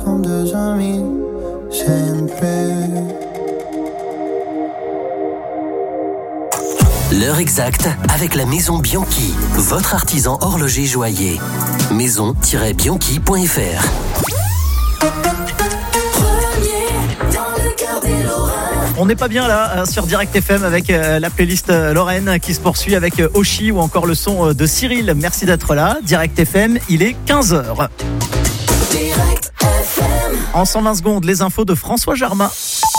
comme deux amis, sempre. L'heure exacte avec la Maison Bianchi, votre artisan horloger joaillier. maison-bianchi.fr. On n'est pas bien là sur Direct FM avec la playlist Lorraine qui se poursuit avec Oshi ou encore le son de Cyril. Merci d'être là. Direct FM, il est 15h. Direct FM. En 120 secondes, les infos de François Germain.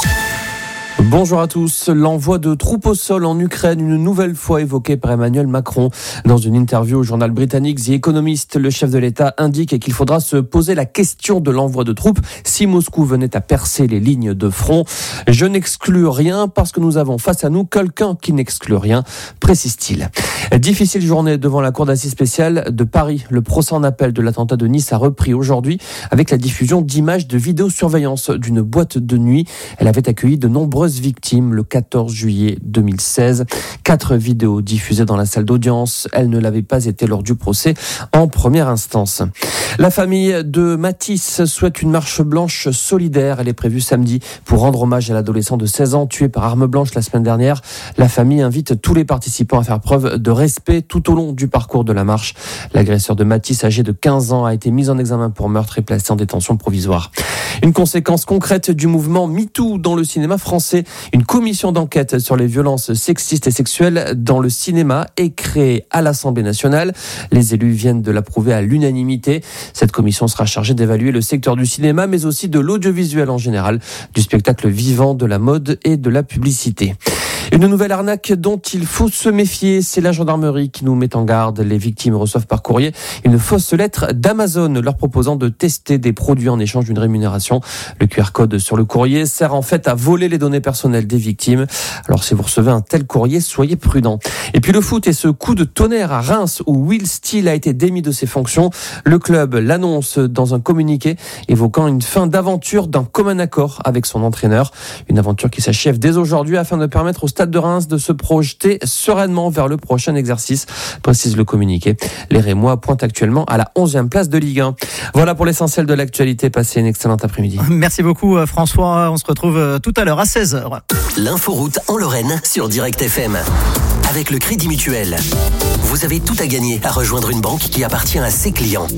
Bonjour à tous. L'envoi de troupes au sol en Ukraine, une nouvelle fois évoqué par Emmanuel Macron. Dans une interview au journal britannique The Economist, le chef de l'État indique qu'il faudra se poser la question de l'envoi de troupes si Moscou venait à percer les lignes de front. Je n'exclus rien parce que nous avons face à nous quelqu'un qui n'exclut rien, précise-t-il. Difficile journée devant la cour d'assises spéciale de Paris. Le procès en appel de l'attentat de Nice a repris aujourd'hui avec la diffusion d'images de vidéosurveillance d'une boîte de nuit. Elle avait accueilli de nombreuses victimes le 14 juillet 2016. 4 vidéos diffusées dans la salle d'audience. Elles ne l'avaient pas été lors du procès en première instance. La famille de Mathis souhaite une marche blanche solidaire. Elle est prévue samedi pour rendre hommage à l'adolescent de 16 ans tué par arme blanche la semaine dernière. La famille invite tous les participants à faire preuve de respect tout au long du parcours de la marche. L'agresseur de Mathis, âgé de 15 ans, a été mis en examen pour meurtre et placé en détention provisoire. Une conséquence concrète du mouvement MeToo dans le cinéma français. Une commission d'enquête sur les violences sexistes et sexuelles dans le cinéma est créée à l'Assemblée nationale. Les élus viennent de l'approuver à l'unanimité. Cette commission sera chargée d'évaluer le secteur du cinéma, mais aussi de l'audiovisuel en général, du spectacle vivant, de la mode et de la publicité. Une nouvelle arnaque dont il faut se méfier, c'est la gendarmerie qui nous met en garde. Les victimes reçoivent par courrier une fausse lettre d'Amazon leur proposant de tester des produits en échange d'une rémunération. Le QR code sur le courrier sert en fait à voler les données personnelles des victimes. Alors si vous recevez un tel courrier, soyez prudents. Et puis le foot et ce coup de tonnerre à Reims où Will Steele a été démis de ses fonctions. Le club l'annonce dans un communiqué évoquant une fin d'aventure d'un commun accord avec son entraîneur. Une aventure qui s'achève dès aujourd'hui afin de permettre au Stade de Reims de se projeter sereinement vers le prochain exercice, précise le communiqué. Les Rémois pointent actuellement à la 11e place de Ligue 1. Voilà pour l'essentiel de l'actualité. Passez une excellente après-midi. Merci beaucoup François. On se retrouve tout à l'heure à 16h. L'inforoute en Lorraine sur Direct FM. Avec le Crédit Mutuel, vous avez tout à gagner à rejoindre une banque qui appartient à ses clients.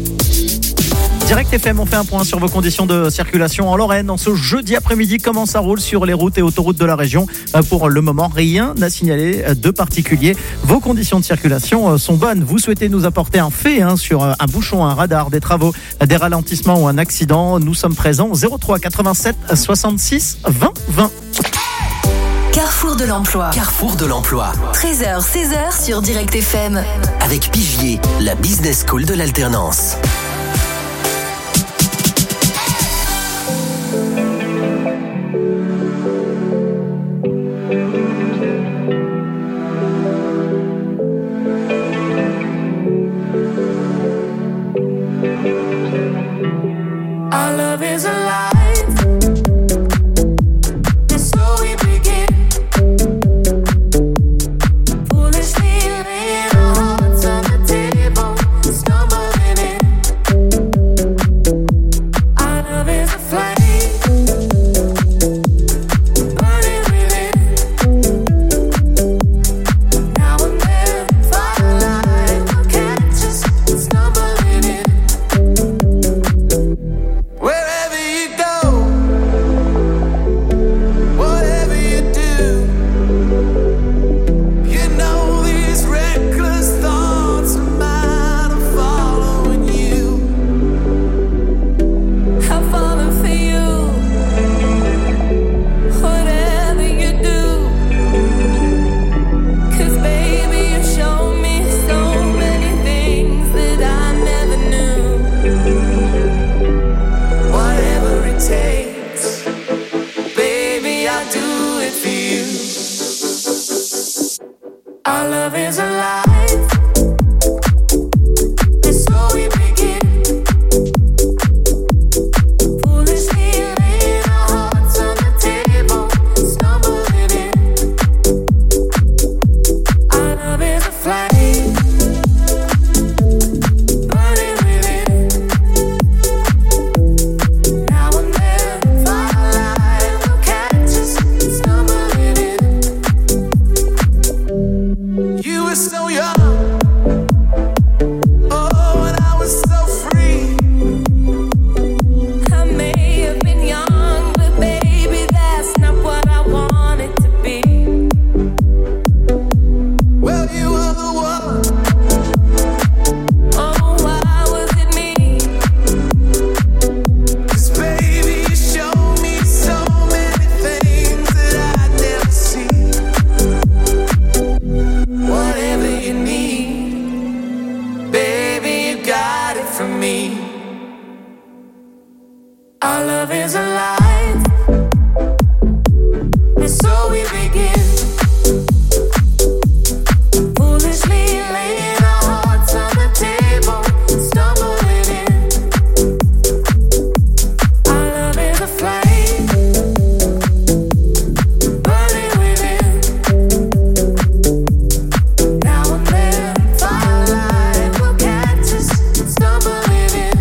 Direct FM, on fait un point sur vos conditions de circulation en Lorraine. En ce jeudi après-midi, comment ça roule sur les routes et autoroutes de la région? Pour le moment, rien n'a signalé de particulier. Vos conditions de circulation sont bonnes. Vous souhaitez nous apporter un fait sur un bouchon, un radar, des travaux, des ralentissements ou un accident? Nous sommes présents au 03 87 66 20 20. Carrefour de l'emploi. Carrefour de l'emploi. 13h, 16h sur Direct FM. Avec Pigier, la business school de l'alternance. Our love is alive. And so we begin. Foolishly laying our hearts on the table, stumbling in. me. Our love is alive, and so we begin. Foolishly laying our hearts on the table, stumbling in. Our love is a flame, burning within. Now and then, firelight will catch us, stumbling in.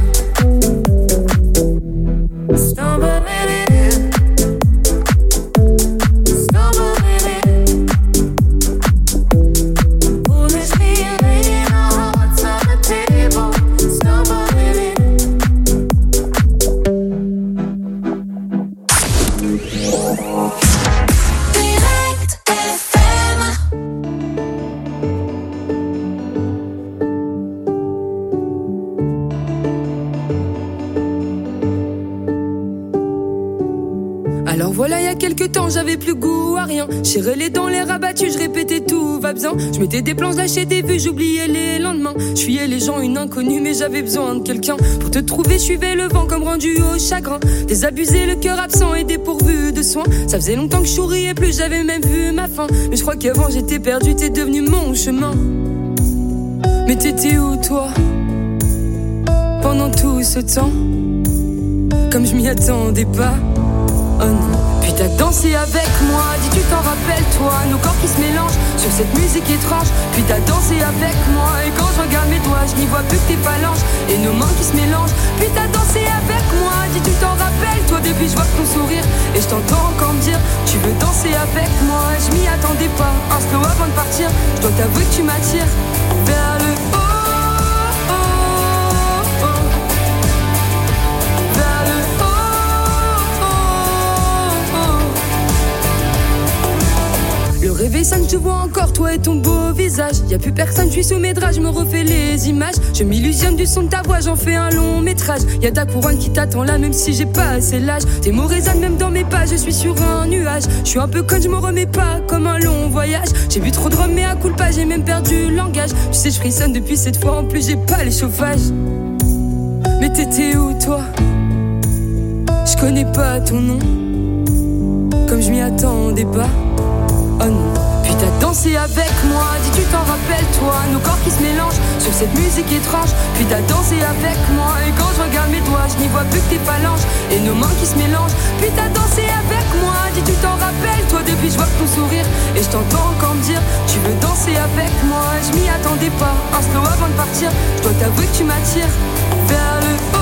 Stumbling in, stumbling in. Foolishly laying our hearts on the table, stumbling in. Direct FM. Alors voilà, il y a quelques temps, j'avais plus goût à rien. J'ai relé dans l'air abattu, je répétais tout va bien. Je mettais des plans, lâchais des vues, j'oubliais les lendemains. Je fuyais les gens, une inconnue, mais j'avais besoin de quelqu'un. Pour te trouver, je suivais le vent comme rendu au chagrin. Désabusé, le cœur absent et dépourvu de soins. Ça faisait longtemps que je souriais plus, j'avais même vu ma fin. Mais je crois qu'avant j'étais perdu, t'es devenu mon chemin. Mais t'étais où toi, pendant tout ce temps? Comme je m'y attendais pas. Oh non. Puis t'as dansé avec moi, dis tu t'en rappelles toi, nos corps qui se mélangent sur cette musique étrange. Puis t'as dansé avec moi, et quand je regarde mes doigts, je n'y vois plus que tes phalanges et nos mains qui se mélangent. Puis t'as dansé avec moi, dis tu t'en rappelles toi, depuis je vois ton sourire et je t'entends encore me dire tu veux danser avec moi. Je m'y attendais pas, un slow avant de partir, je dois t'avouer que tu m'attires vers le haut. Le réveil sonne, je te vois encore, toi et ton beau visage. Y'a plus personne, je suis sous mes draps, je me refais les images. Je m'illusionne du son de ta voix, j'en fais un long métrage. Y'a ta couronne qui t'attend là, même si j'ai pas assez l'âge. Tes mots résonnent même dans mes pas, je suis sur un nuage. Je suis un peu conne, je me remets pas, comme un long voyage. J'ai bu trop de rhum, mais à culpa, j'ai même perdu le langage. Tu sais, je frissonne depuis cette fois, en plus j'ai pas les chauffages. Mais t'étais où toi? Je connais pas ton nom, comme je m'y attendais pas. Oh non. Puis t'as dansé avec moi, dis tu t'en rappelles toi, nos corps qui se mélangent sur cette musique étrange. Puis t'as dansé avec moi, et quand je regarde mes doigts, je n'y vois plus que tes phalanges et nos mains qui se mélangent. Puis t'as dansé avec moi, dis tu t'en rappelles toi, depuis je vois ton sourire et je t'entends encore me dire tu veux danser avec moi. Je m'y attendais pas, un slow avant de partir, je dois t'avouer que tu m'attires vers le haut.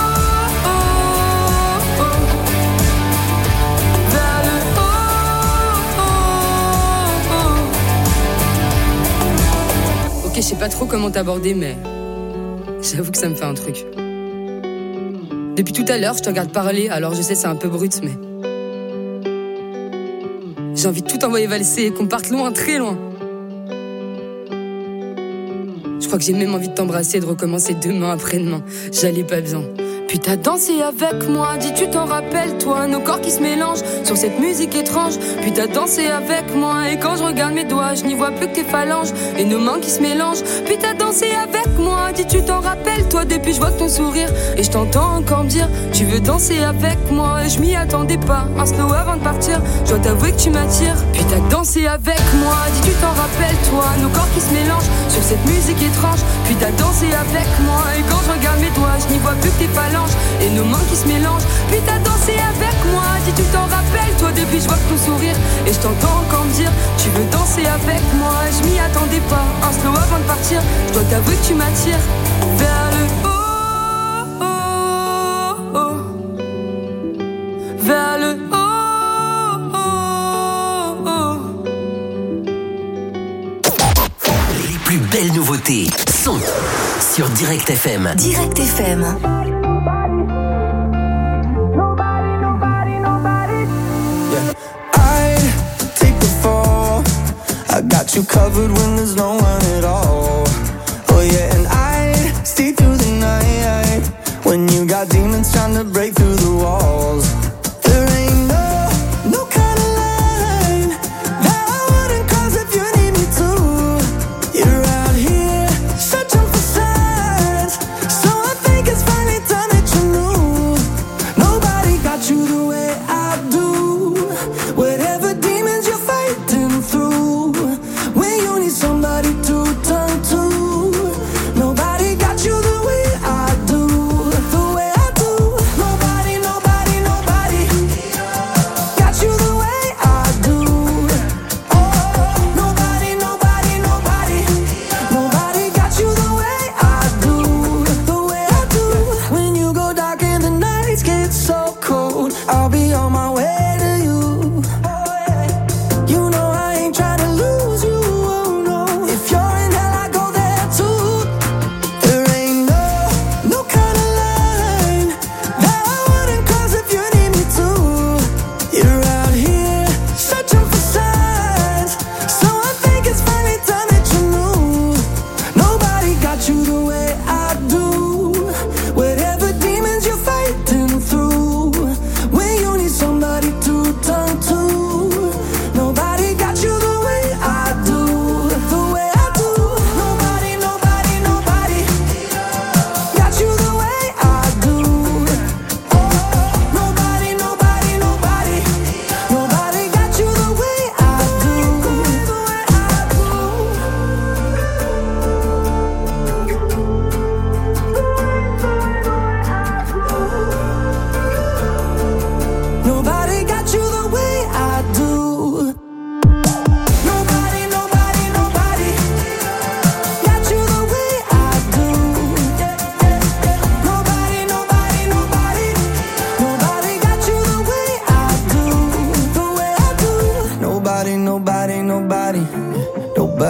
Ok, je sais pas trop comment t'aborder, mais j'avoue que ça me fait un truc. Depuis tout à l'heure, je te regarde parler, alors je sais c'est un peu brut, mais j'ai envie de tout envoyer valser et qu'on parte loin, très loin. Je crois que j'ai même envie de t'embrasser et de recommencer demain après-demain. J'allais pas bien. Puis t'as dansé avec moi, dis tu t'en rappelles toi, nos corps qui se mélangent sur cette musique étrange. Puis t'as dansé avec moi, et quand je regarde mes doigts, je n'y vois plus que tes phalanges et nos mains qui se mélangent. Puis t'as dansé avec moi, dis tu t'en rappelles toi, depuis je vois ton sourire et je t'entends encore me dire tu veux danser avec moi. Et je m'y attendais pas, un slow avant de partir, je dois t'avouer que tu m'attires. Puis t'as dansé avec moi, dis tu t'en rappelles toi, nos corps qui se mélangent sur cette musique étrange. Puis t'as dansé avec moi, et quand je regarde mes doigts, je n'y vois plus que tes phalanges et nos mains qui se mélangent. Puis t'as dansé avec moi, dis tu t'en rappelles toi, depuis je vois ton sourire et je t'entends encore me dire tu veux danser avec moi. Je m'y attendais pas, un slow avant de partir, je dois t'avouer que tu m'attires vers le haut, vers le haut. Les plus belles nouveautés sont sur Direct FM. Direct FM. I got you covered when there's no one at all. Oh yeah, and I'd stay through the night when you got demons trying to break through the walls. There ain't no kind of line that I wouldn't cross if you need me to. You're out here searching for signs, so I think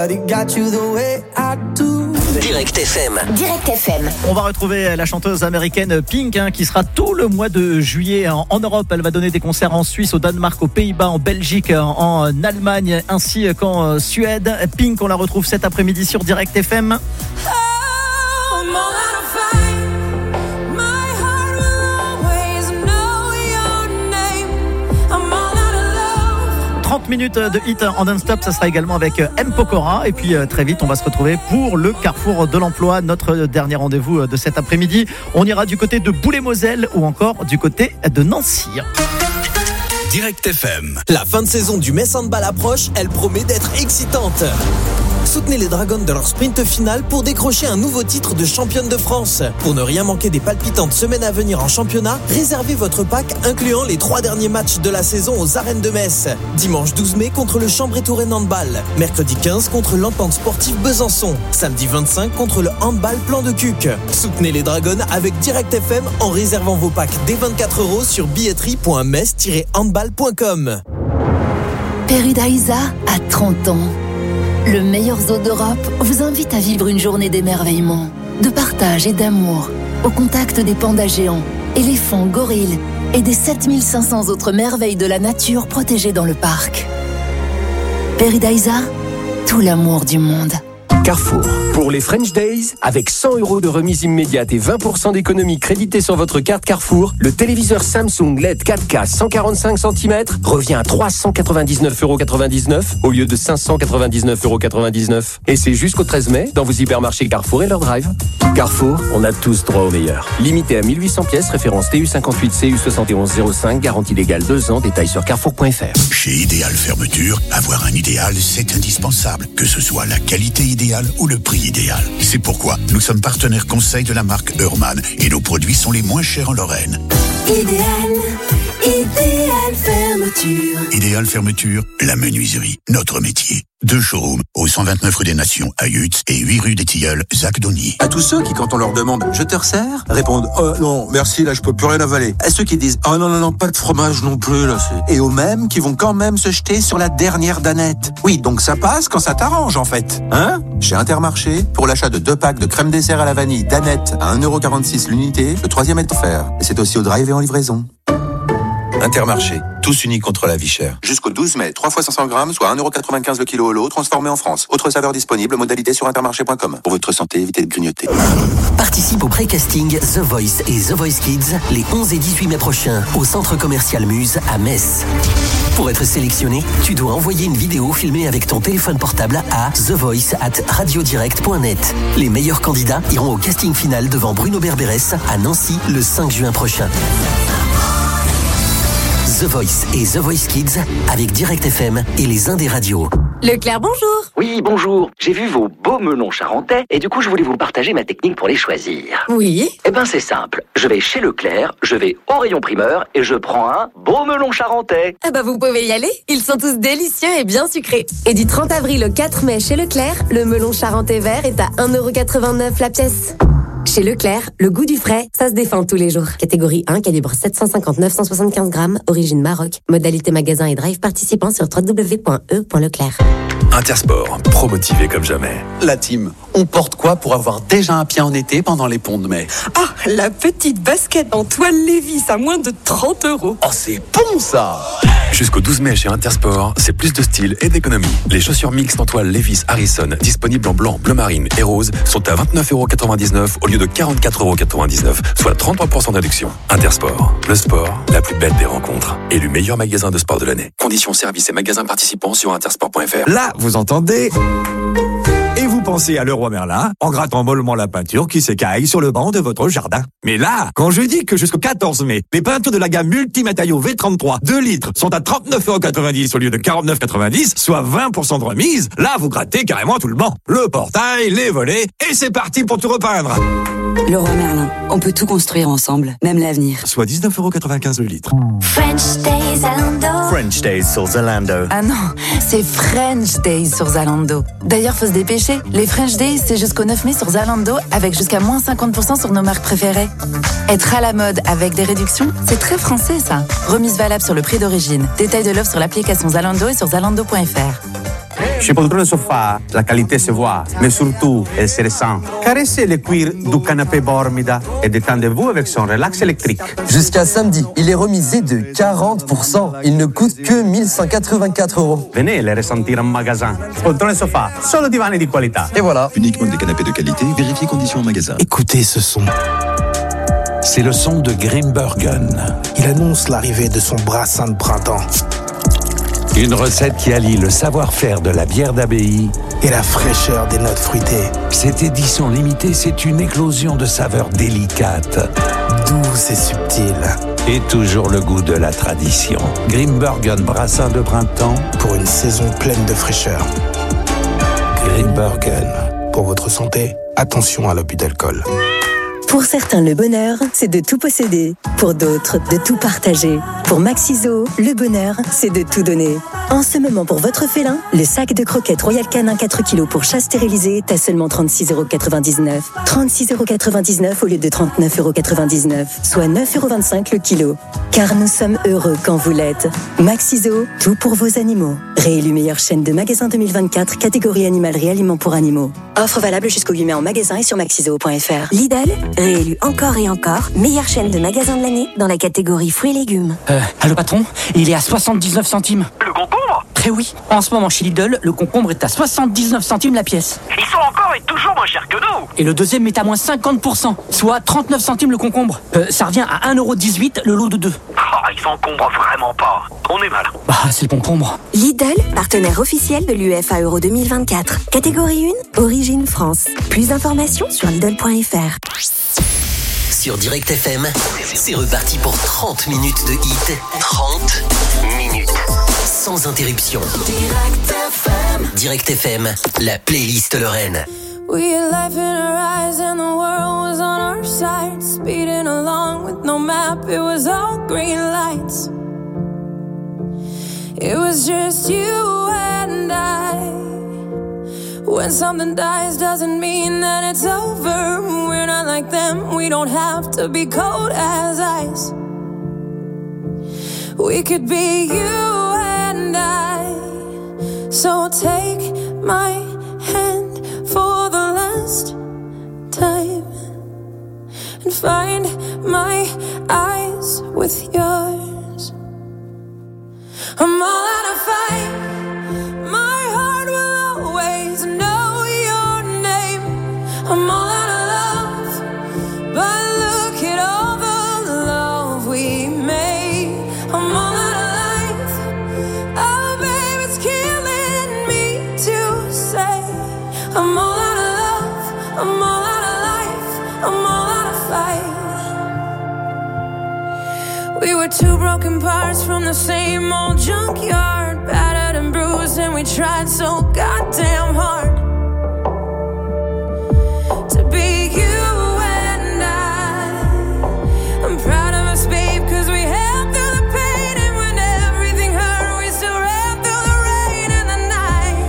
nobody got you the way I do. Direct FM. Direct FM. On va retrouver la chanteuse américaine Pink qui sera tout le mois de juillet en Europe. Elle va donner des concerts en Suisse, au Danemark, aux Pays-Bas, en Belgique, en Allemagne ainsi qu'en Suède. Pink, on la retrouve cet après-midi sur Direct FM. 30 minutes de hit en non-stop, ça sera également avec M. Pokora. Et puis très vite, on va se retrouver pour le Carrefour de l'Emploi, notre dernier rendez-vous de cet après-midi. On ira du côté de Boulay-Moselle ou encore du côté de Nancy. Direct FM. La fin de saison du Metz Handball approche, elle promet d'être excitante. Soutenez les Dragons dans leur sprint final pour décrocher un nouveau titre de championne de France. Pour ne rien manquer des palpitantes semaines à venir en championnat, réservez votre pack incluant les 3 derniers matchs de la saison aux arènes de Metz. Dimanche 12 mai contre le Chambray-Touraine Handball. Mercredi 15 contre l'Entente Sportive Besançon. Samedi 25 contre le Handball Plan de Cuc. Soutenez les Dragons avec Direct FM en réservant vos packs dès 24 € sur billetterie.metz-handball.com. Peridaisa a 30 ans. Le meilleur zoo d'Europe vous invite à vivre une journée d'émerveillement, de partage et d'amour, au contact des pandas géants, éléphants, gorilles et des 7500 autres merveilles de la nature protégées dans le parc. Peridaisa, tout l'amour du monde. Carrefour. Pour les French Days, avec 100 € de remise immédiate et 20% d'économie créditée sur votre carte Carrefour, le téléviseur Samsung LED 4K 145 cm revient à 399,99 € au lieu de 599,99 €. Et c'est jusqu'au 13 mai dans vos hypermarchés Carrefour et leur drive. Carrefour, on a tous droit au meilleur. Limité à 1800 pièces, référence TU58 CU7105, garantie légale 2 ans, détails sur carrefour.fr. Chez Idéal Fermeture, avoir un idéal, c'est indispensable. Que ce soit la qualité idéale ou le prix idéal. C'est pourquoi nous sommes partenaires conseil de la marque Hurman et nos produits sont les moins chers en Lorraine. Idéal Fermeture. Idéal Fermeture, la menuiserie, notre métier. 2 showrooms au 129 rue des Nations à Yutz et 8 rue des Tilleuls, Zac-Dony. À tous ceux qui, quand on leur demande « Je te resserre ?» répondent « Oh non, merci, là je peux plus rien avaler ». À ceux qui disent « Oh non, pas de fromage non plus, là c'est... » Et aux mêmes qui vont quand même se jeter sur la dernière danette. Oui, donc ça passe quand ça t'arrange en fait. Hein ? Chez Intermarché, pour l'achat de 2 packs de crème dessert à la vanille danette à 1,46 € l'unité, le 3e est offert. Et c'est aussi au drive et en livraison. Intermarché, tous unis contre la vie chère. Jusqu'au 12 mai, 3 fois 500 grammes, soit 1,95 € le kilo au lot, transformé en France. Autre saveur disponible, modalité sur intermarché.com. Pour votre santé, évitez de grignoter. Participe au pré-casting The Voice et The Voice Kids les 11 et 18 mai prochains au centre commercial Muse à Metz. Pour être sélectionné, tu dois envoyer une vidéo filmée avec ton téléphone portable à thevoice@radiodirect.net. Les meilleurs candidats iront au casting final devant Bruno Berberes à Nancy le 5 juin prochain. The Voice et The Voice Kids avec Direct FM et les Indés Radio. Leclerc, bonjour. Oui, bonjour. J'ai vu vos beaux melons charentais et du coup, je voulais vous partager ma technique pour les choisir. Oui. Eh ben, c'est simple. Je vais chez Leclerc, je vais au rayon primeur et je prends un beau melon charentais. Eh ben, vous pouvez y aller. Ils sont tous délicieux et bien sucrés. Et du 30 avril au 4 mai chez Leclerc, le melon charentais vert est à 1,89 € la pièce. Chez Leclerc, le goût du frais, ça se défend tous les jours. Catégorie 1, calibre 759-175 grammes, origine Maroc. Modalité magasin et drive participant sur www.e.leclerc. Intersport, pro-motivé comme jamais. La team, on porte quoi pour avoir déjà un pied en été pendant les ponts de mai ? Ah, la petite basket en toile Lévis à moins de 30 €. Oh, c'est bon ça ! Jusqu'au 12 mai chez Intersport, c'est plus de style et d'économie. Les chaussures mixtes en toile Levi's Harrison, disponibles en blanc, bleu marine et rose, sont à 29,99 € au lieu de 44,99 €, soit 33% de réduction. Intersport, le sport, la plus belle des rencontres. Élu meilleur magasin de sport de l'année. Conditions, services et magasins participants sur intersport.fr. Là, vous entendez ? Et vous pensez à Leroy Merlin en grattant mollement la peinture qui s'écaille sur le banc de votre jardin. Mais là, quand je dis que jusqu'au 14 mai, les peintures de la gamme Multimatériaux V33 2 litres sont à 39,90 € au lieu de 49,90 €, soit 20% de remise, là vous grattez carrément tout le banc. Le portail, les volets, et c'est parti pour tout repeindre. Leroy Merlin, on peut tout construire ensemble, même l'avenir. Soit 19,95 € le litre. French Days Zalando. French Days sur Zalando. Ah non, c'est French Days sur Zalando. D'ailleurs, faut se dépêcher. Les French Days, c'est jusqu'au 9 mai sur Zalando, avec jusqu'à moins 50% sur nos marques préférées. Être à la mode avec des réductions, c'est très français ça. Remise valable sur le prix d'origine. Détail de l'offre sur l'application Zalando et sur zalando.fr. Chez Poltrone Sofa, la qualité se voit, mais surtout, elle se ressent. Caressez le cuir du canapé Bormida et détendez-vous avec son relax électrique. Jusqu'à samedi, il est remisé de 40%. Il ne coûte que 1184 €. Venez les ressentir en magasin. Poltrone Sofa, solo divani di qualità. Et voilà. Uniquement des canapés de qualité, vérifiez conditions en magasin. Écoutez ce son. C'est le son de Grimbergen. Il annonce l'arrivée de son brassin de printemps. Une recette qui allie le savoir-faire de la bière d'abbaye et la fraîcheur des notes fruitées. Cette édition limitée, c'est une éclosion de saveurs délicates, douces et subtiles. Et toujours le goût de la tradition. Grimbergen brassin de printemps pour une saison pleine de fraîcheur. Grimbergen. Pour votre santé, attention à l'abus d'alcool. Pour certains, le bonheur, c'est de tout posséder. Pour d'autres, de tout partager. Pour Maxiso, le bonheur, c'est de tout donner. En ce moment, pour votre félin, le sac de croquettes Royal Canin 4 kg pour chat stérilisé est à seulement 36,99 €. 36,99 € au lieu de 39,99 €, soit 9,25 € le kilo. Car nous sommes heureux quand vous l'êtes. Maxiso, tout pour vos animaux. Réélu meilleure chaîne de magasins 2024, catégorie animalerie aliments pour animaux. Offre valable jusqu'au 8 mai en magasin et sur maxiso.fr. Lidl, réélu encore et encore, meilleure chaîne de magasins de l'année dans la catégorie fruits et légumes. Allô patron, il est à 79 centimes. Le concombre ? Eh oui, en ce moment chez Lidl, le concombre est à 79 centimes la pièce. Ils sont encore et toujours moins chers que nous. Et le deuxième est à moins 50%, soit 39 centimes le concombre. Ça revient à 1,18 € le lot de 2. Ah, ils s'encombrent vraiment pas. On est mal. Bah, c'est le concombre. Lidl, partenaire officiel de l'UEFA Euro 2024. Catégorie 1, origine France. Plus d'informations sur Lidl.fr. Sur Direct FM, c'est reparti pour 30 minutes de hit. 30 minutes. Sans interruption. Direct FM, la playlist Lorraine. We had life in our eyes and the world was on our side. Speeding along with no map, it was all green lights. It was just you and I. When something dies doesn't mean that it's over. We're not like them, we don't have to be cold as ice. We could be you and I. So take my hand for the last time and find my eyes with yours. I'm all out of fight. My heart will always know your name. I'm all out of love, but look at all the love we made. I'm all out of life. Oh, babe, it's killing me to say. I'm all out of love. I'm all out of life. I'm all out of fight. We were two broken parts from the same old junkyard, battered and bruised, and we tried so goddamn hard to be you and I'm proud of us, babe, 'cause we held through the pain, and when everything hurt, we still ran through the rain and the night.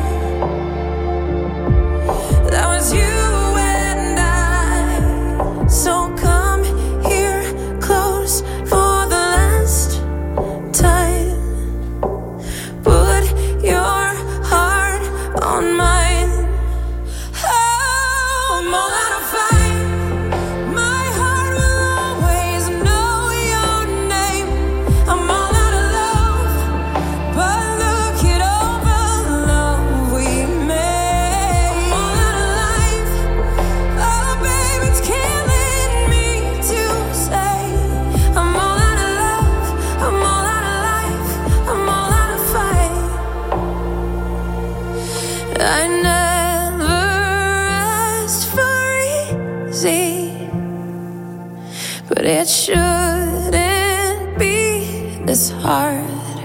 That was you and I. So come here close for the last time. Put your heart on mine. Oh, I'm all out of fight. My heart will always know your name. I'm all out of love, but look at all the love we made. I'm all out of life. Oh, babe, it's killing me to say. I'm all out of love. I'm all out of life. I'm all out of fight. I never asked for easy, but it shouldn't be this hard.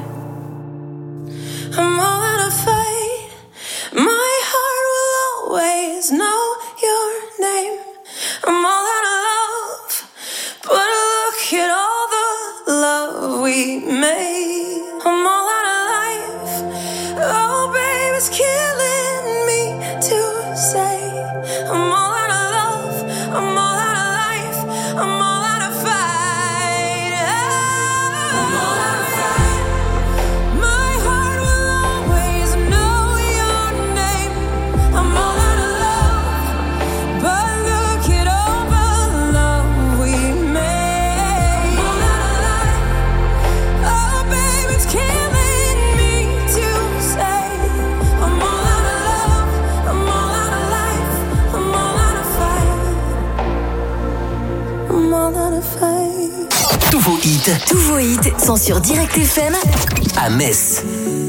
I'm all out of fight. My heart will always know your name. I'm all out of love, but look at all the love we made. I'm all out of life. Oh, babe, it's killing me to say. I'm all out of love. I'm all out of life. I'm all out of fight. I'm all out of fight. My heart will always know your more than a phase. Tous vos hits sont sur Direct FM à Metz.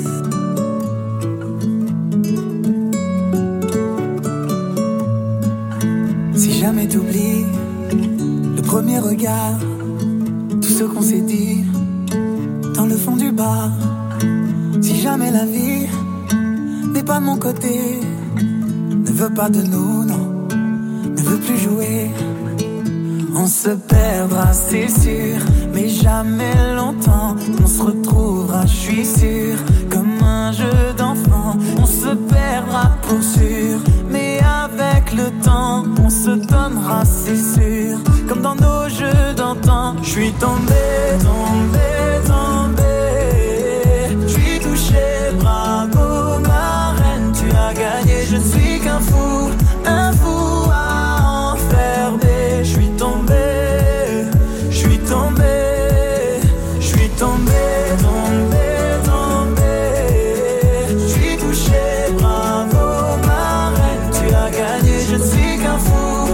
Si jamais t'oublies le premier regard, tout ce qu'on s'est dit dans le fond du bar. Si jamais la vie n'est pas de mon côté, ne veut pas de nous, non, ne veut plus jouer. On se perdra, c'est sûr, mais jamais longtemps. On se retrouvera, je suis sûr, comme un jeu d'enfant. On se perdra pour sûr, mais avec le temps, on se donnera, c'est sûr, comme dans nos jeux d'antan. Je suis tombé, tombé, tombé. Je suis touché, bravo ma reine, tu as gagné. Je ne suis qu'un fou à enfermer. Je suis tombé, je suis tombé, je suis tombé, tombé, tombé. Je suis touché, bravo ma reine, tu as gagné. Je ne suis qu'un fou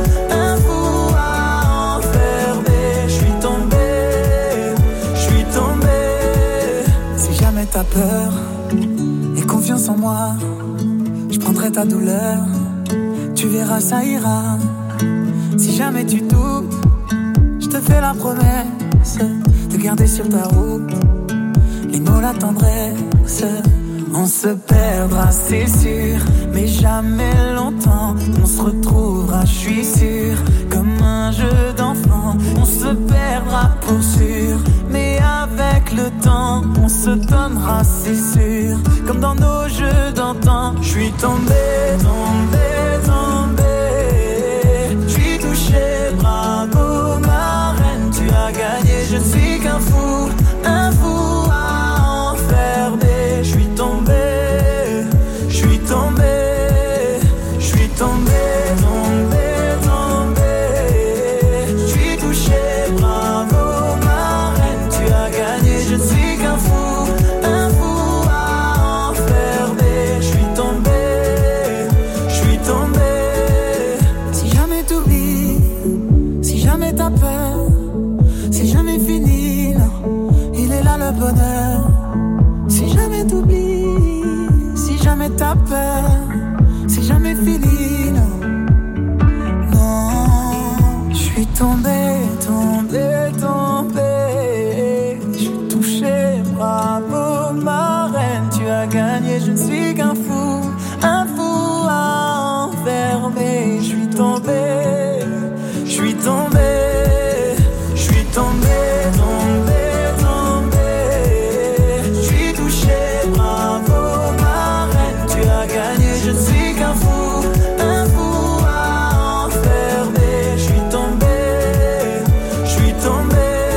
à enfermer. Je suis tombé, je suis tombé. Si jamais t'as peur et confiance en moi, je prendrai ta douleur, tu verras ça ira. Si jamais tu doutes, je te fais la promesse de garder sur ta route les mots, la tendresse. On se perdra, c'est sûr, mais jamais longtemps. On se retrouvera, je suis sûr, comme un jeu d'enfant. On se perdra pour sûr, mais avec le temps, on se donnera, c'est sûr, comme dans nos jeux d'antan. Je suis tombé, tombé, tombé. Je suis touché, bravo ma reine, tu as gagné. Je ne suis qu'un fou à enfermer. Je suis tombé, je suis tombé, je suis tombé, tombé, tombé. Je suis touché, bravo ma reine, tu as gagné. Je ne suis qu'un fou à enfermer. Je suis tombé, je suis tombé. Si jamais t'oublies, si jamais t'as peur, si jamais fini, non, il est là le bonheur. Si jamais t'oublies, si jamais t'as peur, si jamais fini, non, non. Je suis tombé, tombé, tombé. Je suis touché, bravo ma reine, tu as gagné. Je ne suis qu'un fou à enfermer. Je suis tombé, je suis tombé, je suis tombé, tombé, tombé. Je suis touché, bravo ma reine, tu as gagné. Je ne suis qu'un fou à enfermer. Je suis tombé, je suis tombé.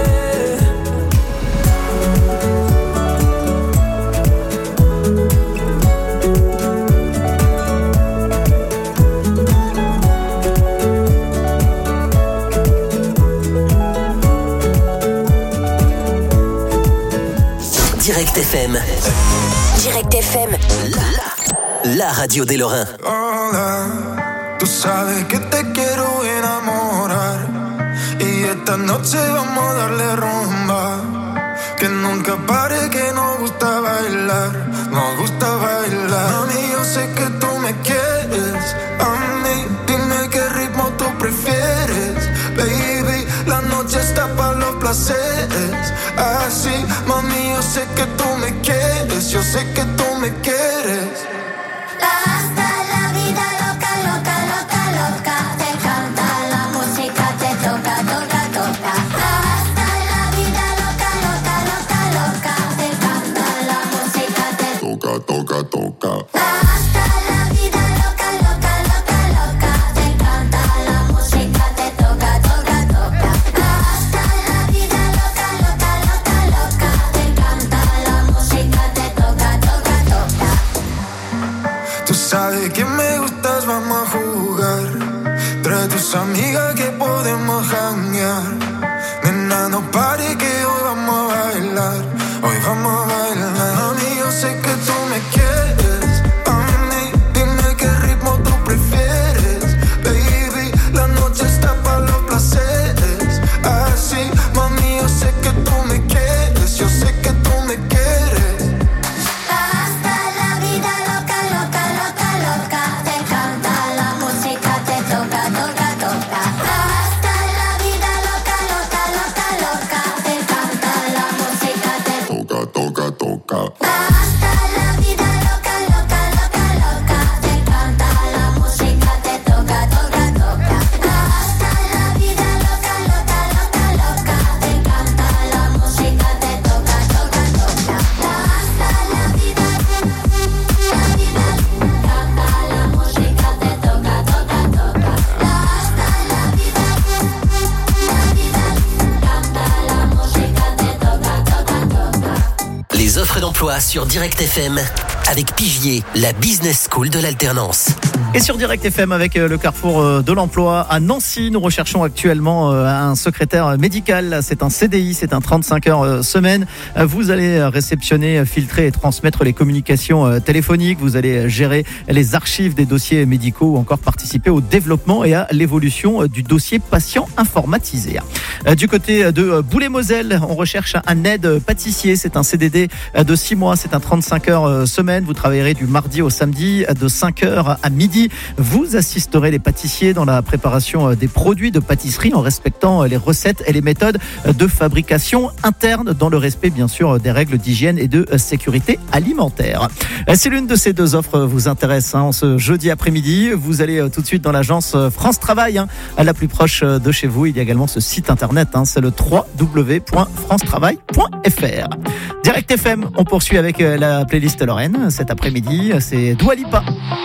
Direct FM. Direct FM. La radio des Lorrains. Hola, tú sabes que te quiero enamorar y esta noche vamos a darle rumba. Que nunca pare, que nos gusta bailar, nos gusta bailar. Mami, yo sé que tú me quieres, a mí dime qué ritmo tú prefieres. Baby, la noche está para los placeres. Así, mami, yo sé que tú me quieres, yo sé que tú me quieres. Hasta la vida loca, loca, loca, loca. Te canta la música, te toca, toca, toca. Hasta la vida loca, loca, loca, loca. Te canta la música, te toca, toca, toca. Hasta la vida loca, loca, loca, loca. Te canta la música, te toca, toca, toca. Hasta la vida loca, loca, loca, loca. Te canta la música, te toca, toca, toca. Tú sabes que me gustas, vamos a jugar. Trae tus amigas que podemos janguear. Nena, no pare que hoy vamos a bailar. Hoy vamos a bailar. Mami, yo sé que tú me quieres. A mí, dime qué ritmo tú prefieres. Baby, la noche está para los placeres. offres d'emploi sur Direct FM avec Pigier, la business school de l'alternance. Et sur Direct FM avec le Carrefour de l'Emploi à Nancy, nous recherchons actuellement un secrétaire médical. C'est un CDI, c'est un 35 heures semaine. Vous allez réceptionner, filtrer et transmettre les communications téléphoniques. Vous allez gérer les archives des dossiers médicaux ou encore participer au développement et à l'évolution du dossier patient informatisé. Du côté de Boulay-Moselle, on recherche un aide pâtissier. C'est un CDD de 6 mois, c'est un 35 heures semaine. Vous travaillerez du mardi au samedi de 5h à midi. Vous assisterez les pâtissiers dans la préparation des produits de pâtisserie en respectant les recettes et les méthodes de fabrication interne dans le respect bien sûr des règles d'hygiène et de sécurité alimentaire. Si l'une de ces deux offres vous intéresse, ce jeudi après-midi, vous allez tout de suite dans l'agence France Travail, à la plus proche de chez vous. Il y a également ce site internet, c'est le www.francetravail.fr. Direct FM, on poursuit avec la playlist Lorraine. Cet après-midi, c'est Dua Lipa.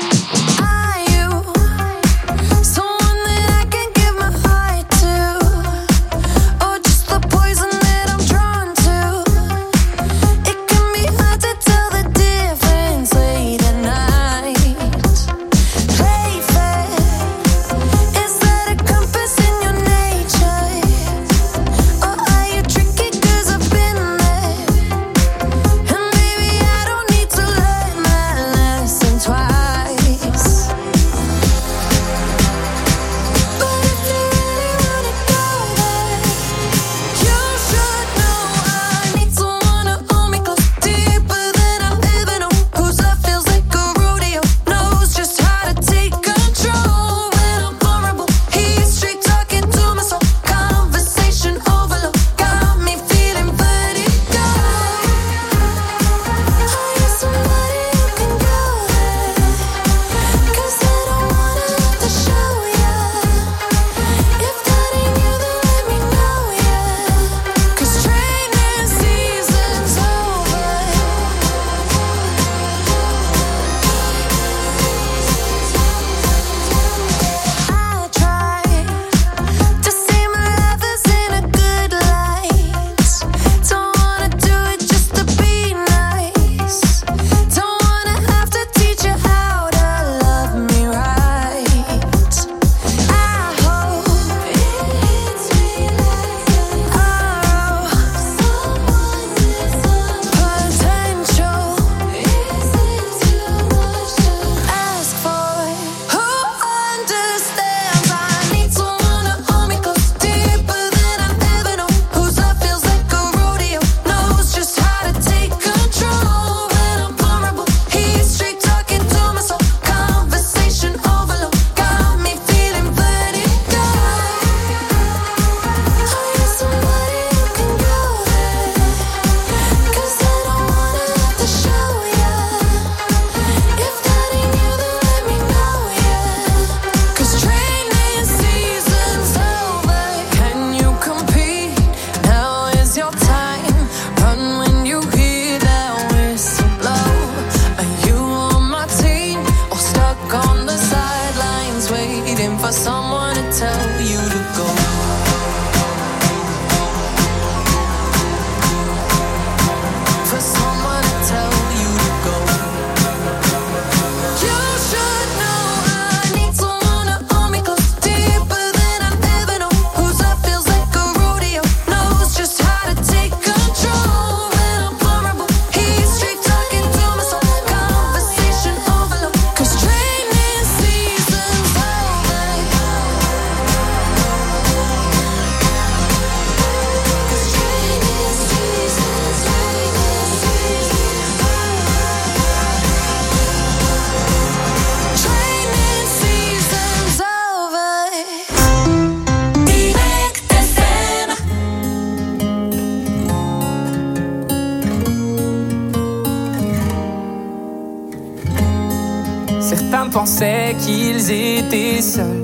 Pensaient qu'ils étaient seuls,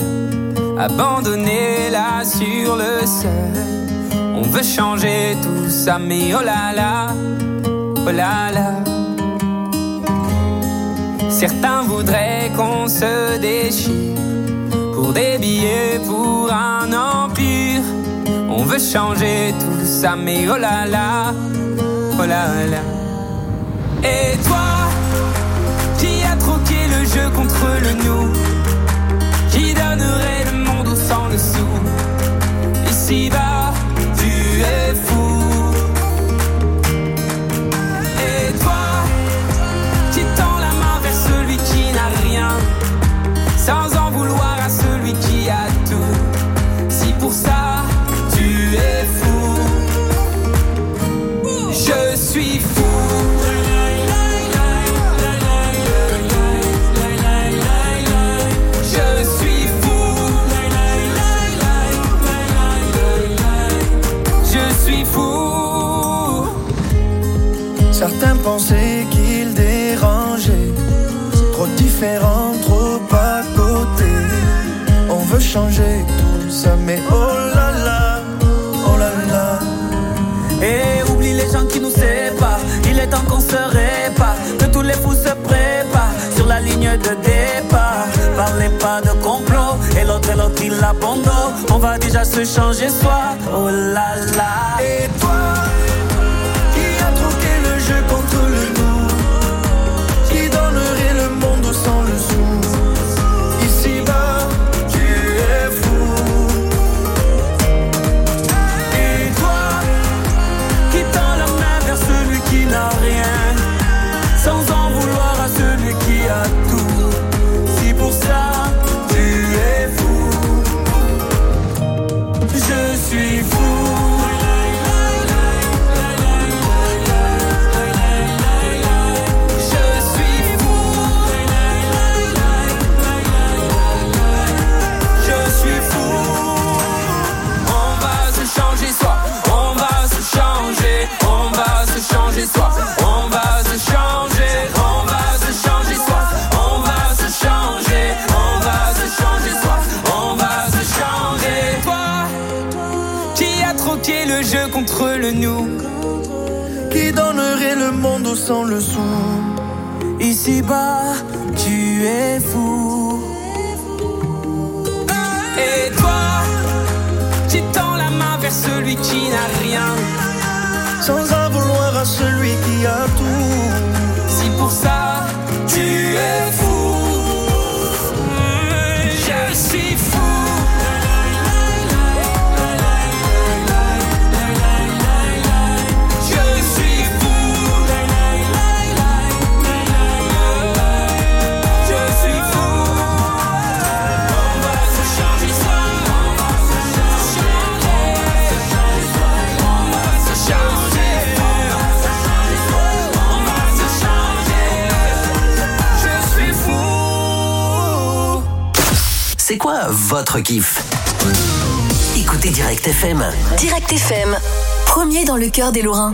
abandonnés là sur le sol. On veut changer tout ça, mais oh là là, oh là là. Certains voudraient qu'on se déchire pour des billets, pour un empire. On veut changer tout ça, mais oh là là, oh là là. Et toi, qui a troqué le jeu contre le nous, qui donnerait le monde au sang le sou. Ici-bas, tu es fou. Et toi, qui tend la main vers celui qui n'a rien, sans en vouloir à celui qui a tout. Si pour ça, tu es fou, je suis fou. Certains pensaient qu'il dérangeait, trop différent, trop à côté. On veut changer tout ça, mais oh là là, oh là là. Et oublie les gens qui nous séparent, il est temps qu'on se répare, que tous les fous se préparent sur la ligne de départ. Parlez pas de complot, et l'autre il abandonne. On va déjà se changer soi, oh là là. Et toi, contre le nous, qui donnerait le monde sans le sou. Ici-bas, tu es fou. Et toi, qui tend la main vers celui qui n'a rien, sans en vouloir à celui qui a tout. Si pour ça, tu es fou, je suis fou. On va se changer, on va se changer soi. On va se changer, on va se changer soi. On va se changer. Toi, qui a troqué le jeu contre le nous, qui donnerait le monde au sang le sou. Ici-bas, tu es fou. Et toi, qui tend la main vers celui qui n'a rien, sans en vouloir à celui qui a tout. Si pour ça, tu es fou, je suis fou. C'est quoi votre kiff? Écoutez Direct FM. Direct FM, premier dans le cœur des Lorrains.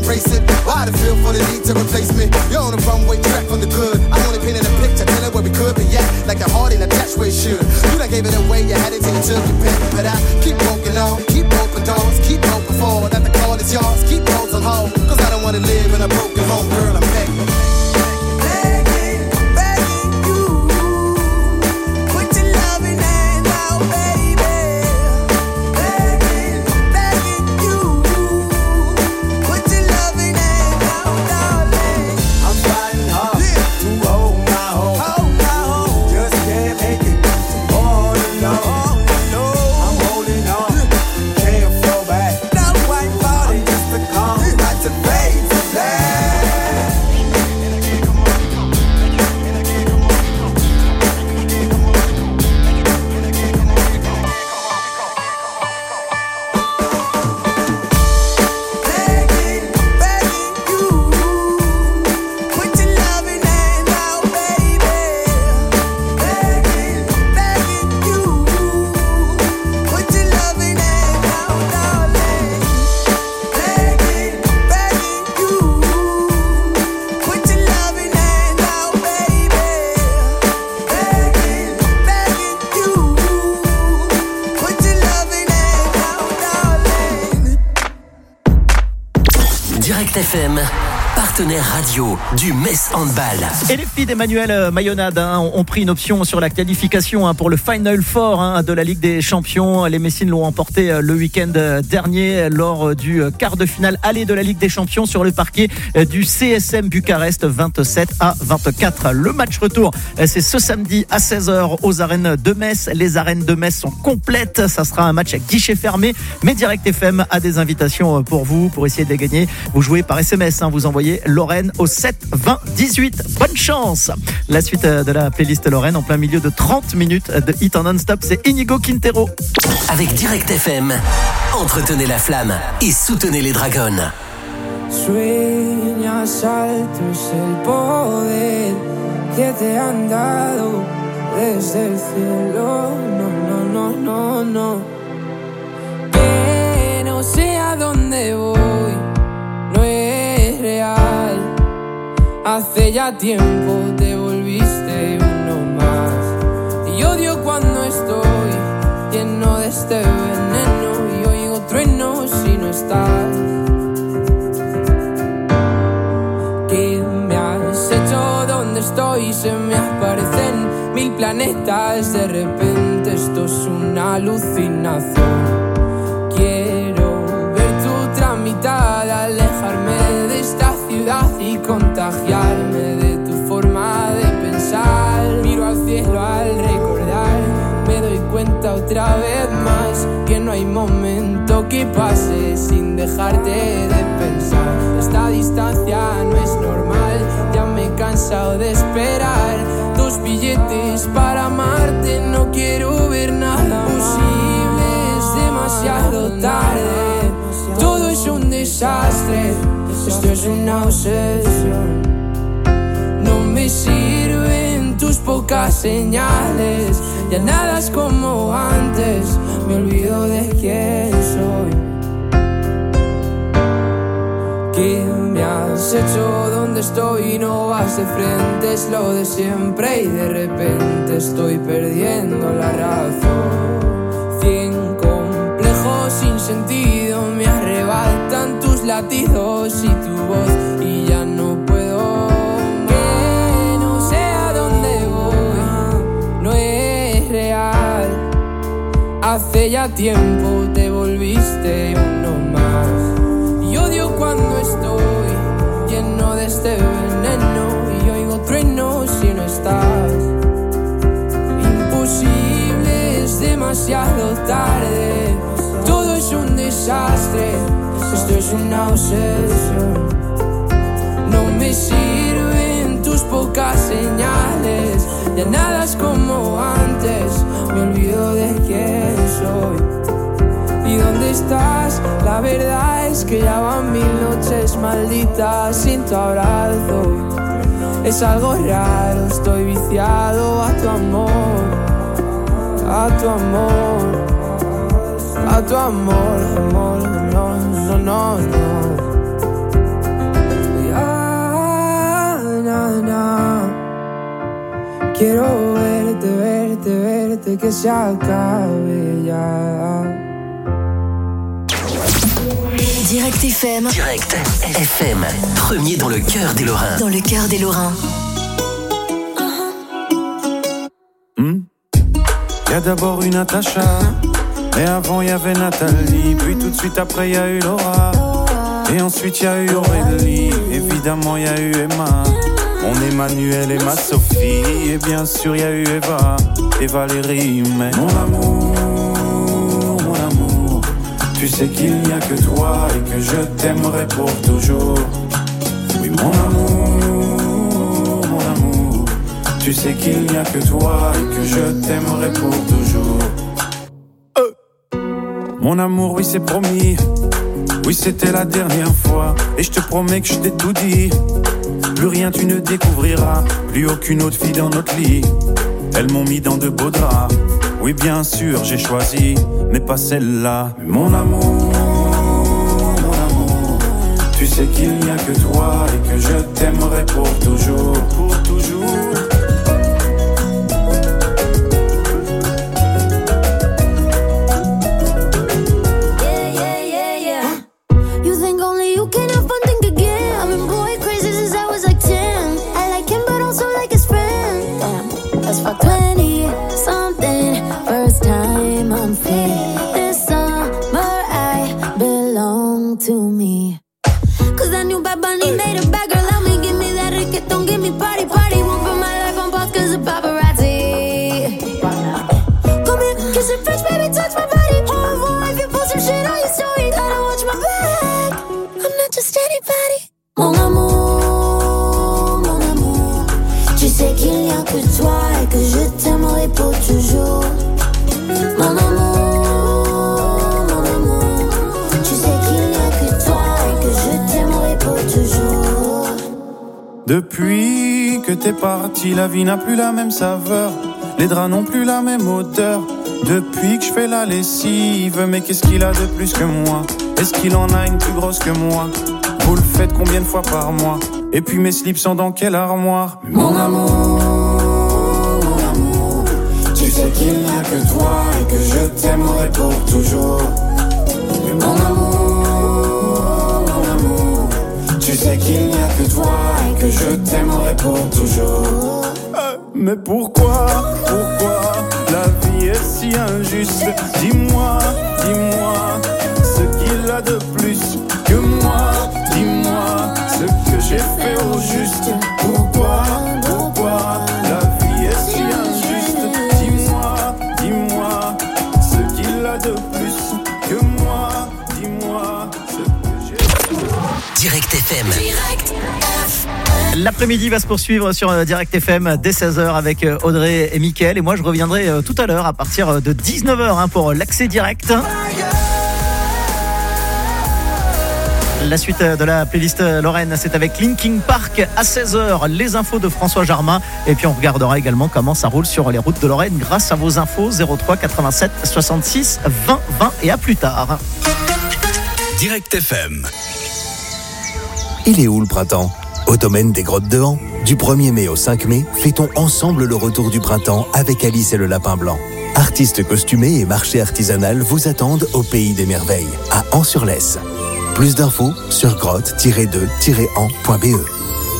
erase it. Why the feel for the need to replace me? You're on the runway track from the good. I'm only painting a picture, telling where we could be at. Like a heart ain't attached where it should. You done gave it away, you had it till you took your pen. But I keep walking on, keep open doors, keep open for that the call is yours. Keep those on hold, cause I don't wanna live in a broken home, girl, I'm begging. FM, partenaire radio du Metz Handball. Et les filles d'Emmanuel Mayonade ont pris une option sur la qualification pour le Final Four de la Ligue des Champions. Les Messines l'ont emporté le week-end dernier lors du quart de finale aller de la Ligue des Champions sur le parquet du CSM Bucarest 27-24. Le match retour, c'est ce samedi à 16h aux arènes de Metz. Les arènes de Metz sont complètes. Ça sera un match à guichet fermé. Mais Direct FM a des invitations pour vous, pour essayer de les gagner. Vous jouez par SMS, vous envoyez Lorraine au 7 20 18. Bonne chance. La suite de la playlist Lorraine en plein milieu de 30 minutes de hit en non-stop, c'est Inigo Quintero. Avec Direct FM, entretenez la flamme et soutenez les Dragons. Sueñas alto es el poder que te han dado desde el cielo. No. Que no sé a dónde voy, no es real. Hace ya tiempo te volviste uno más. Y odio cuando estoy lleno de este veneno y oigo truenos si no estás. ¿Qué me has hecho? ¿Dónde estoy? Se me aparecen 1000 planetas. De repente esto es una alucinación. Quiero ver tu tramitar, alejarme de esta ciudad y contagiarme de tu forma de pensar. Miro al cielo al recordar, me doy cuenta otra vez más que no hay momento que pase sin dejarte de pensar. Esta distancia no es normal, ya me he cansado de esperar. 2 billetes para amarte, no quiero ver nada posible, es demasiado tarde. Todo es un desastre, esto es una obsesión. No me sirven tus pocas señales, ya nada es como antes, me olvido de quién soy. ¿Qué me has hecho? ¿Dónde estoy? No vas de frente, es lo de siempre y de repente estoy perdiendo la razón. 100 complejos sin sentido me arrebatan tus latidos y tu voz y ya no puedo. Que no sé a dónde voy, no es real. Hace ya tiempo te volviste uno más. Y odio cuando estoy lleno de este veneno y oigo truenos si no estás. Imposible, es demasiado tarde. Todo es un desastre, esto es una obsesión. No me sirven tus pocas señales, ya nada es como antes, me olvido de quién soy. ¿Y dónde estás? La verdad es que ya van 1000 noches malditas sin tu abrazo. Es algo raro, estoy viciado a tu amor, a tu amor, a tu amor, amor, no. Quiero verte, que se acabe ya. Direct FM. Direct FM. Premier dans le cœur des Lorrains. Dans le cœur des Lorrains. Y a d'abord eu Natacha, mais avant y avait Nathalie, puis tout de suite après y a eu Laura, et ensuite y a eu Aurélie, évidemment y a eu Emma, mon Emmanuel et ma Sophie, et bien sûr y a eu Eva et Valérie, mais mon amour, tu sais qu'il n'y a que toi et que je t'aimerai pour toujours. Oui mon amour, tu sais qu'il n'y a que toi et que je t'aimerai pour toujours. Mon amour, oui c'est promis, oui c'était la dernière fois, et je te promets que je t'ai tout dit. Plus rien tu ne découvriras, plus aucune autre fille dans notre lit. Elles m'ont mis dans de beaux draps, oui bien sûr j'ai choisi, mais pas celle-là. Mon amour, tu sais qu'il n'y a que toi et que je t'aimerai pour toujours, pour toujours. Depuis que t'es parti, la vie n'a plus la même saveur, les draps n'ont plus la même odeur. Depuis que je fais la lessive, mais qu'est-ce qu'il a de plus que moi? Est-ce qu'il en a une plus grosse que moi? Vous le faites combien de fois par mois? Et puis mes slips sont dans quelle armoire? Mon amour, tu sais qu'il n'y a que toi et que je t'aimerai pour toujours. Mon amour, tu sais qu'il n'y a que toi et que je t'aimerai pour toujours. Mais pourquoi la vie est si injuste? Dis-moi, ce qu'il a de plus que moi. Dis-moi ce que j'ai fait au juste. Pourquoi la vie est si injuste? Dis-moi ce qu'il a de plus que moi. Dis-moi ce que j'ai fait. Direct FM. L'après-midi va se poursuivre sur Direct FM dès 16h avec Audrey et Mickaël. Et moi, je reviendrai tout à l'heure à partir de 19h pour l'accès direct. La suite de la playlist Lorraine, c'est avec Linkin Park à 16h, les infos de François Jarmin. Et puis on regardera également comment ça roule sur les routes de Lorraine grâce à vos infos 03 87 66 20 20. Et à plus tard. Direct FM. Il est où le printemps? Au domaine des Grottes de Han, du 1er mai au 5 mai, fêtons ensemble le retour du printemps avec Alice et le Lapin Blanc. Artistes costumés et marché artisanal vous attendent au Pays des Merveilles, à Han-sur-Lesse. Plus d'infos sur grotte-2-han.be.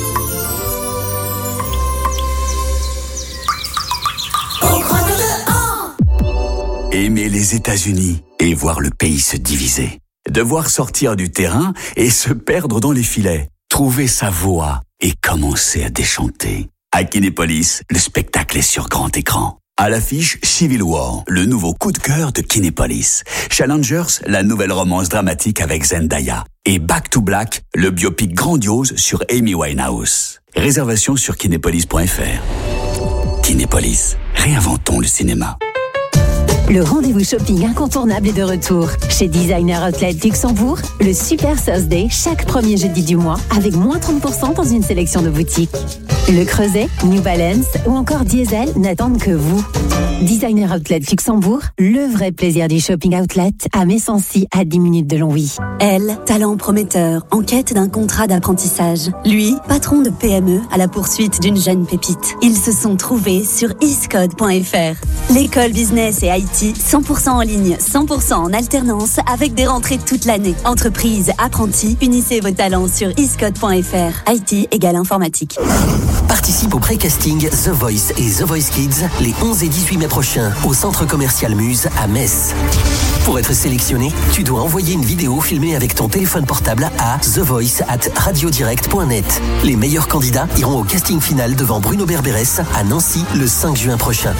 Aimer les États-Unis et voir le pays se diviser. Devoir sortir du terrain et se perdre dans les filets. Trouver sa voix et commencer à déchanter. À Kinépolis, le spectacle est sur grand écran. À l'affiche, Civil War, le nouveau coup de cœur de Kinépolis. Challengers, la nouvelle romance dramatique avec Zendaya. Et Back to Black, le biopic grandiose sur Amy Winehouse. Réservation sur kinépolis.fr. Kinépolis, réinventons le cinéma. Le rendez-vous shopping incontournable est de retour. Chez Designer Outlet Luxembourg, le Super Thursday chaque premier jeudi du mois avec moins 30% dans une sélection de boutiques. Le Creuset, New Balance ou encore Diesel n'attendent que vous. Designer Outlet Luxembourg, le vrai plaisir du shopping outlet à Messancy à 10 minutes de Longwy. Elle, talent prometteur, en quête d'un contrat d'apprentissage. Lui, patron de PME à la poursuite d'une jeune pépite. Ils se sont trouvés sur iscode.fr. L'école business et IT, 100% en ligne, 100% en alternance avec des rentrées toute l'année. Entreprise, apprentis, unissez vos talents sur iscode.fr. IT égale informatique. Participe au pré-casting The Voice et The Voice Kids les 11 et 18 mai prochains au Centre commercial Muse à Metz. Pour être sélectionné, tu dois envoyer une vidéo filmée avec ton téléphone portable à thevoice@radiodirect.net. Les meilleurs candidats iront au casting final devant Bruno Berberes à Nancy le 5 juin prochain.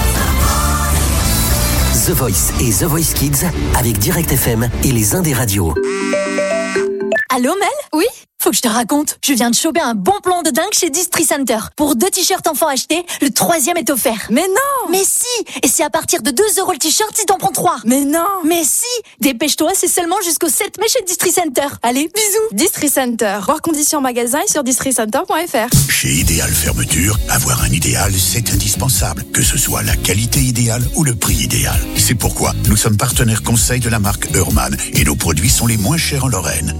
The Voice et The Voice Kids avec Direct FM et les Indés Radio. Allô Mel ? Oui ? Faut que je te raconte, je viens de choper un bon plan de dingue chez Distri Center. Pour 2 t-shirts enfants achetés, le 3e est offert. Mais non! Mais si! Et c'est à partir de 2 € le t-shirt si t'en prends 3. Mais non! Mais si! Dépêche-toi, c'est seulement jusqu'au 7 mai chez Distri Center. Allez, bisous! Distri Center. Voir conditions magasin et sur districenter.fr. Chez Idéal Fermeture, avoir un idéal, c'est indispensable. Que ce soit la qualité idéale ou le prix idéal. C'est pourquoi nous sommes partenaires conseil de la marque Hurman et nos produits sont les moins chers en Lorraine.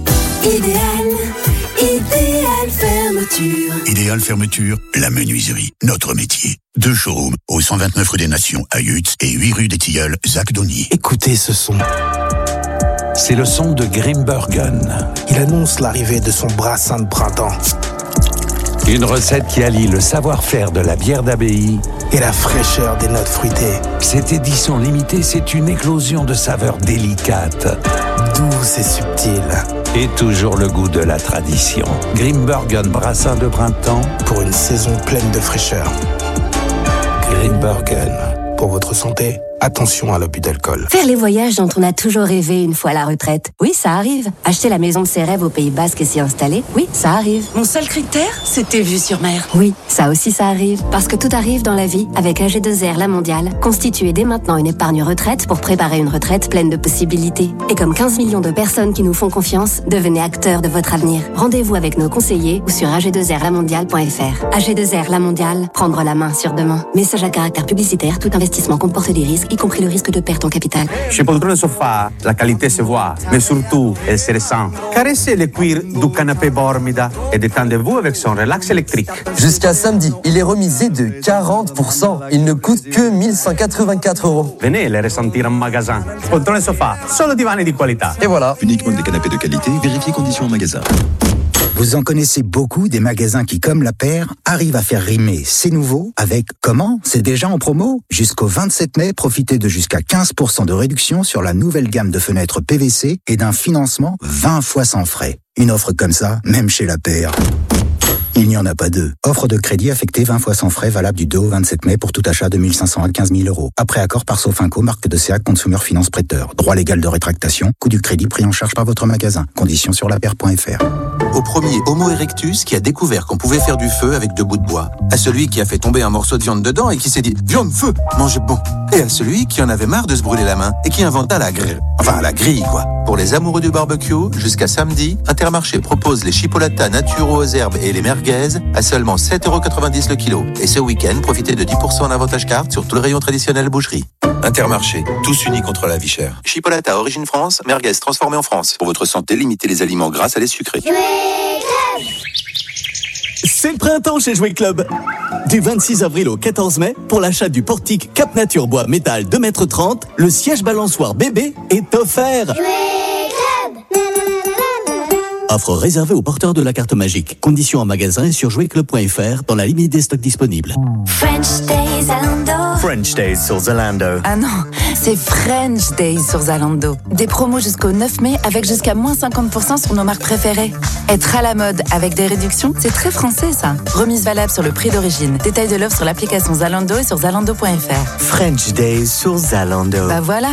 Idéal Fermeture. Idéal Fermeture, la menuiserie, notre métier. 2 showrooms au 129 rue des Nations à Yutz et 8 rue des Tilleuls, Zac-Dony. Écoutez ce son. C'est le son de Grimbergen. Il annonce l'arrivée de son brassin de printemps. Une recette qui allie le savoir-faire de la bière d'abbaye et la fraîcheur des notes fruitées. Cette édition limitée, c'est une éclosion de saveurs délicates, douces et subtiles. Et toujours le goût de la tradition. Grimbergen brassin de printemps pour une saison pleine de fraîcheur. Grimbergen. Pour votre santé, attention à l'abus d'alcool. Faire les voyages dont on a toujours rêvé une fois à la retraite. Oui, ça arrive. Acheter la maison de ses rêves au Pays Basque et s'y installer. Oui, ça arrive. Mon seul critère, c'était vue sur mer. Oui, ça aussi ça arrive. Parce que tout arrive dans la vie avec AG2R La Mondiale. Constituez dès maintenant une épargne retraite pour préparer une retraite pleine de possibilités. Et comme 15 millions de personnes qui nous font confiance, devenez acteurs de votre avenir. Rendez-vous avec nos conseillers ou sur ag2rlamondiale.fr. AG2R La Mondiale, prendre la main sur demain. Message à caractère publicitaire, tout investissement comporte des risques, y compris le risque de perte en capital. Chez Poltrone Sofa, la qualité se voit, mais surtout, elle se ressent. Caressez le cuir du canapé Bormida et détendez-vous avec son relax électrique. Jusqu'à samedi, il est remisé de 40%. Il ne coûte que 1184 €. Venez les ressentir en magasin. Poltrone Sofa, solo divani di qualità. Et voilà. Uniquement des canapés de qualité, vérifiez conditions en magasin. Vous en connaissez beaucoup des magasins qui, comme La Paire, arrivent à faire rimer c'est nouveau avec comment? C'est déjà en promo? Jusqu'au 27 mai, profitez de jusqu'à 15% de réduction sur la nouvelle gamme de fenêtres PVC et d'un financement 20 fois sans frais. Une offre comme ça, même chez La Paire, il n'y en a pas deux. Offre de crédit affectée 20 fois sans frais, valable du 2 au 27 mai pour tout achat de 1 500 à 15 000 €. Après accord par Sofinco, marque de CA Consumer Finance Prêteur. Droit légal de rétractation, coût du crédit pris en charge par votre magasin. Conditions sur lapaire.fr. Au premier Homo erectus qui a découvert qu'on pouvait faire du feu avec 2 bouts de bois. À celui qui a fait tomber un morceau de viande dedans et qui s'est dit « Viande, feu, mangez bon ». Et à celui qui en avait marre de se brûler la main et qui inventa la grille. Enfin, la grille, quoi. Pour les amoureux du barbecue, jusqu'à samedi, Intermarché propose les chipolatas naturaux aux herbes et les merguez à seulement 7,90 € le kilo. Et ce week-end, profitez de 10% d'avantage carte sur tout le rayon traditionnel boucherie. Intermarché, tous unis contre la vie chère. Chipolata origine France, merguez transformée en France. Pour votre santé, limitez les aliments gras à les sucrés. C'est le printemps chez Jouet Club. Du 26 avril au 14 mai, pour l'achat du portique Cap Nature Bois Métal 2,30 m, le siège balançoire bébé est offert. Offre réservée aux porteurs de la carte magique. Conditions en magasin et sur jouetclub.fr dans la limite des stocks disponibles. French Days Zalando. French Days sur Zalando. Ah non, c'est French Days sur Zalando. Des promos jusqu'au 9 mai avec jusqu'à moins 50% sur nos marques préférées. Être à la mode avec des réductions, c'est très français ça. Remise valable sur le prix d'origine. Détail de l'offre sur l'application Zalando et sur zalando.fr. French Days sur Zalando. Bah voilà.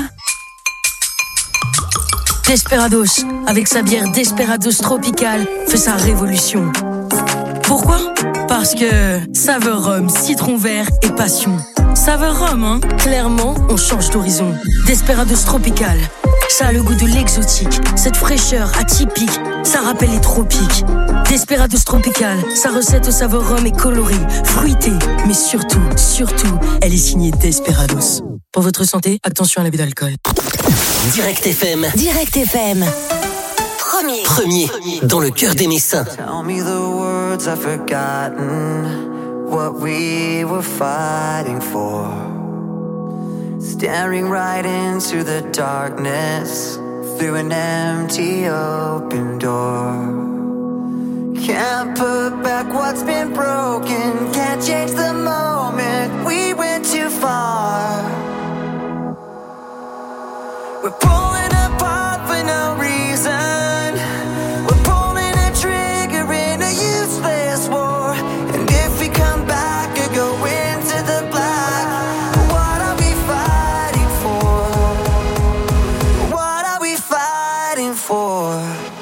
Desperados, avec sa bière Desperados Tropical, fait sa révolution. Pourquoi ? Parce que saveur rhum, citron vert et passion. Saveur rhum, hein ? Clairement, on change d'horizon. Desperados Tropical, Ça a le goût de l'exotique, cette fraîcheur atypique, ça rappelle les tropiques. Desperados Tropical, sa recette au saveur rhum est colorée, fruitée, mais surtout, elle est signée Desperados. Pour votre santé, attention à l'abus d'alcool. Direct FM. Direct FM. Premier dans le cœur des Messins. Tell me the words I've forgotten, what we were fighting for. Staring right into the darkness, through an empty open door. Can't put back what's been broken, can't change the moment, we went too far. We're pulling apart for no reason, we're pulling a trigger in a useless war. And if we come back or go into the black, what are we fighting for? What are we fighting for?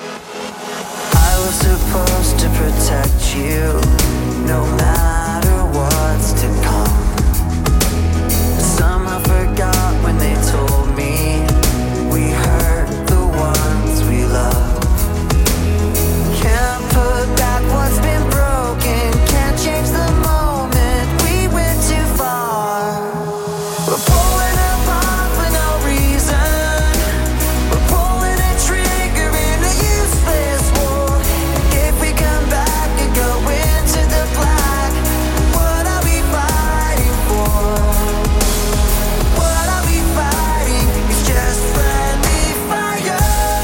I was supposed to protect you, no matter what's to come. Somehow forgot when they told me we hurt the ones we love. Can't put back what's been broken, can't change the moment, we went too far. We're pulling apart for no reason, we're pulling a trigger in a useless war. And if we come back and go into the black, what are we fighting for? What are we fighting? It's just friendly fire.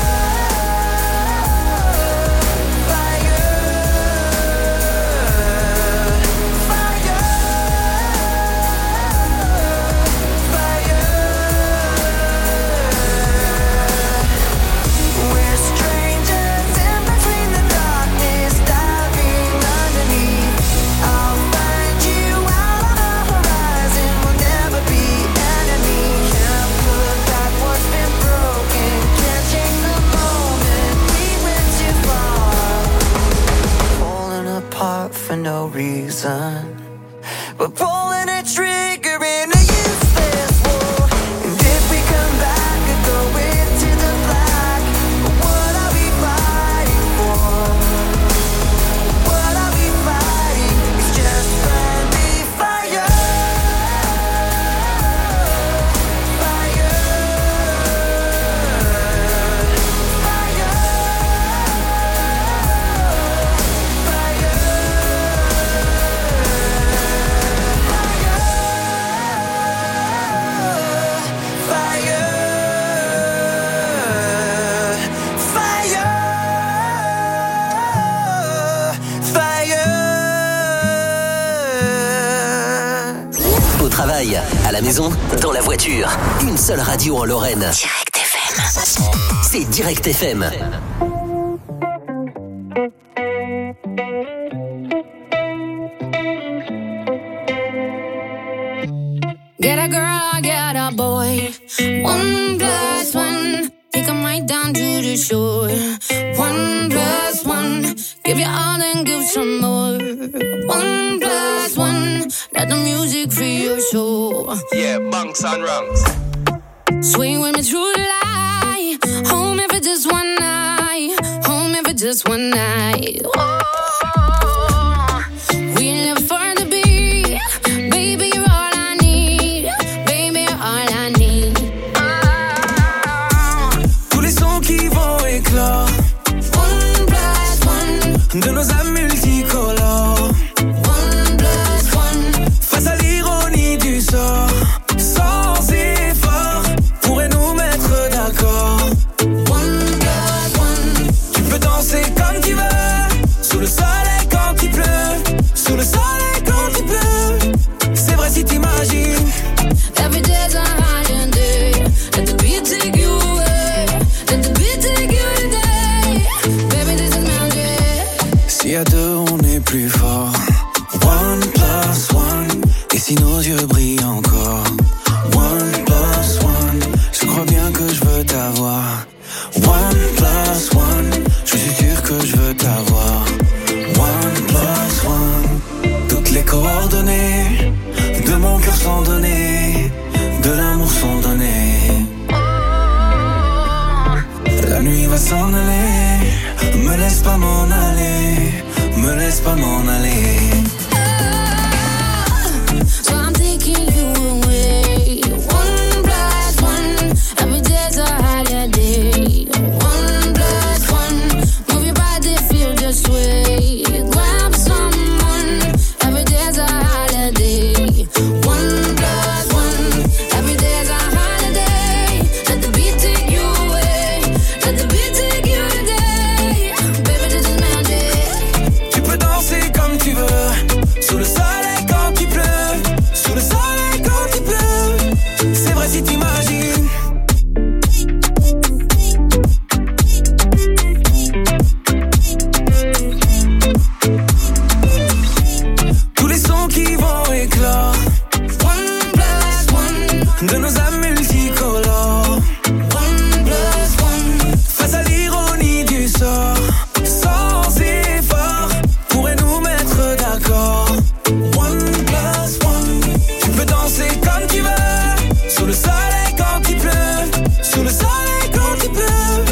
We're strangers in between the darkness, diving underneath. I'll find you out on the horizon, we'll never be enemies. Can't put back what's been broken, can't change the moment, we went too far. Falling apart for no reason, we're pulling a trigger in a useless war. And if we come back and go into the black, what are we fighting for? What are we fighting? It's just friendly fire. Au travail, à la maison, dans la voiture. Une seule radio en Lorraine. Direct FM. C'est Direct FM. Get a girl, get a boy. 1+1. Take 'em right down to the shore. 1+1. Give you all and give some more. 1+1. Let the music free your soul. Yeah, bunks and rungs. Swing with me through the light. Home if it's just one night. Home if it's just one night. Oh, we live for the beat. Baby, you're all I need. Baby, you're all I need. Tous les sons qui vont éclore. 1+1. De nos âmes multicolores. 1+1. Face à l'ironie du sort. Sans effort, pourrait nous mettre d'accord. 1+1. Tu peux danser comme tu veux. Sous le soleil quand il pleut. Sous le soleil quand il pleut. C'est vrai si t'imagines. Every day's a holiday. Let the beat take you away. Let the beat take you today. Baby, this is magic. Si à deux on est plus fort. 1+1. Et si nos yeux brillent encore. 1+1. Je crois bien que je veux t'avoir. 1+1. Je suis sûr que je veux t'avoir. 1+1. Toutes les coordonnées de mon cœur sont données. De l'amour sont données. nuit va s'en aller. Me laisse pas m'en aller, me laisse pas m'en aller.